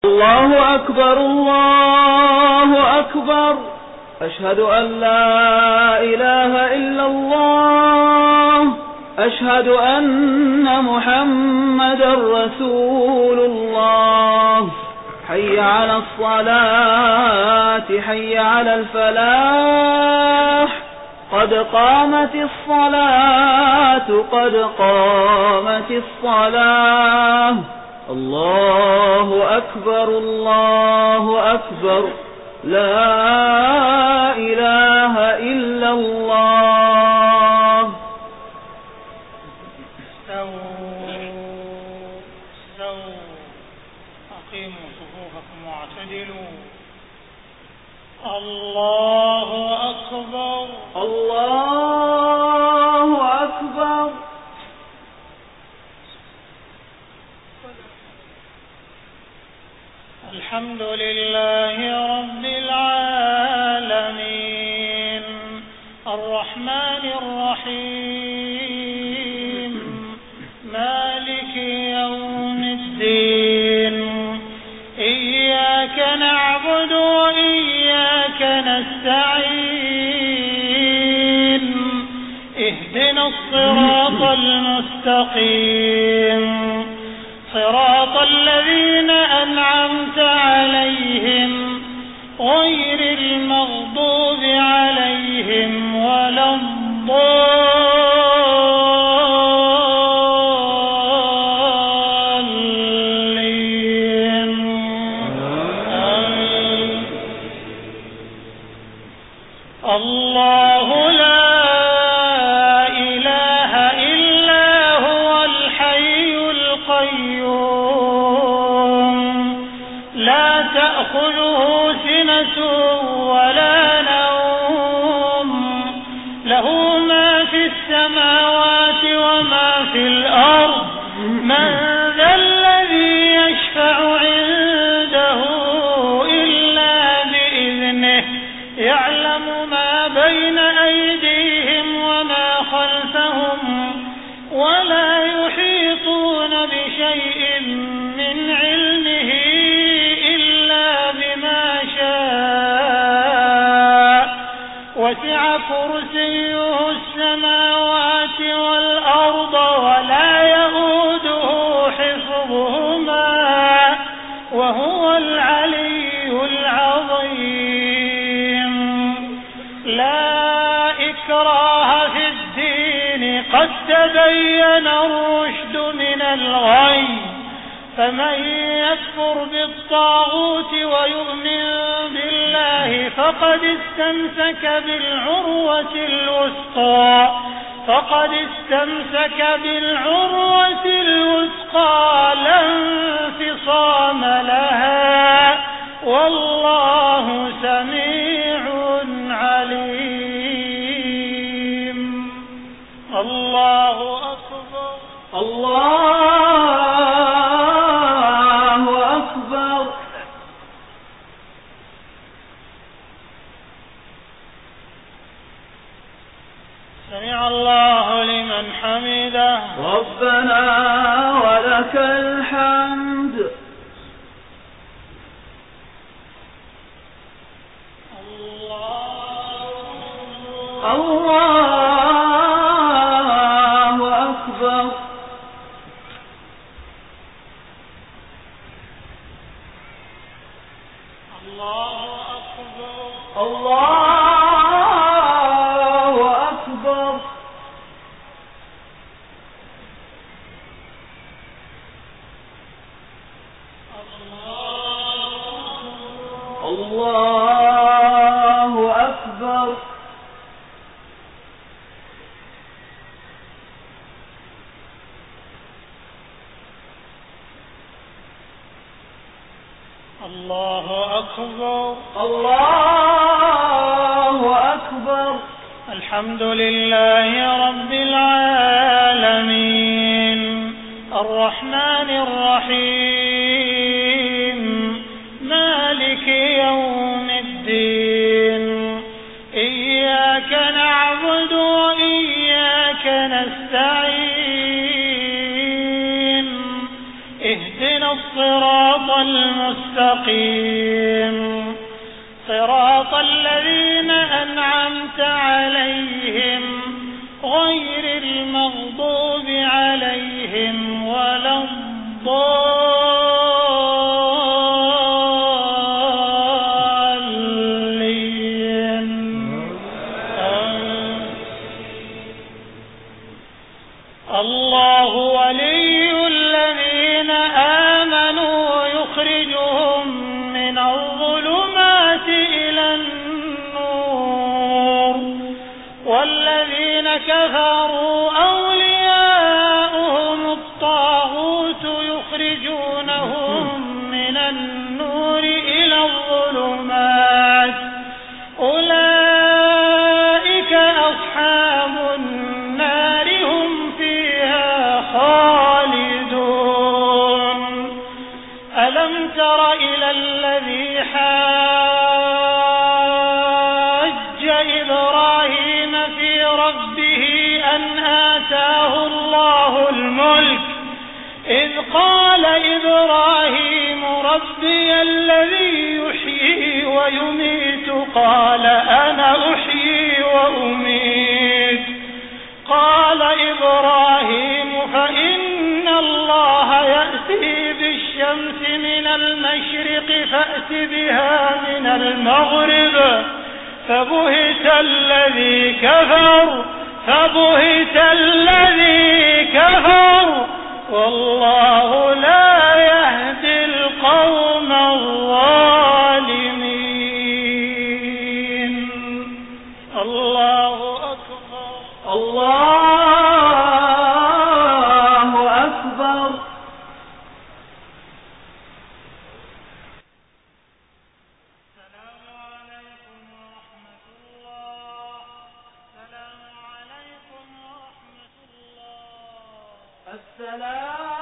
الله أكبر الله أكبر أشهد أن لا إله إلا الله أشهد أن محمدا رسول الله حي على الصلاة حي على الفلاح قد قامت الصلاة قد قامت الصلاة الله أكبر لا إله إلا الله. استووا أقيموا صفوفكم واعتدلوا. الله أكبر الله أكبر. الحمد لله رب العالمين الرحمن الرحيم مالك يوم الدين إياك نعبد وإياك نستعين اهدنا الصراط المستقيم صراط الذين أنعمت عليهم غير المغضوب عليهم ولا الضالين. الله لا إله إلا هو الحي القيوم لا تأخذه سنة ولا نوم له ما في السماوات وما في الأرض من ذا الذي يشفع عنده إلا بإذنه يعلم ما بين أيديهم وما خلفهم ولا يحيطون بشيء من علمه إلا بما شاء وسع كرسيه السماوات والأرض ولا يئوده حفظهما وهو العلي العظيم. لا إكراه في الدين قد تبين الرشد من الغي فمن يكفر بالطاغوت ويؤمن بالله فقد استمسك بالعروة الوثقى لا انفصام لها والله سميع عليم. الله أكبر الله أكبر. سمع الله لمن حمده ربنا ولك الحمد. الله أكبر. الله أكبر الله أكبر. الله أكبر. الله أكبر الله أكبر. الحمد لله رب العالمين الرحمن الرحيم مالك يوم الدين إياك نعبد وإياك نستعين اهدنا الصراط المستقيم مستقيم صراط الذين أنعمت عليهم غير المغضوب عليهم ولا الضالين. الله ولي الذين آمنوا يخرجهم من الظلمات إلى النور والذين كفروا أولياؤهم الطاغوت يخرجونهم من النور إلى الظلمات أولئك أصحاب النار هم فيها خالدون. ألم تر إلى الذي حاج إبراهيم في ربه أن آتاه الله الملك إذ قال إبراهيم ربي الذي يحيي ويميت قال أنا أحيي وأميت قال إبراهيم فإن الله يأتي بالشمس من المشرق فأت بها من المغرب فبهت الذي كفر والله لا يهدي القوم الظالمين. الله أكبر. الله أكبر. السلام عليكم ورحمة الله. السلام عليكم ورحمة الله. السلام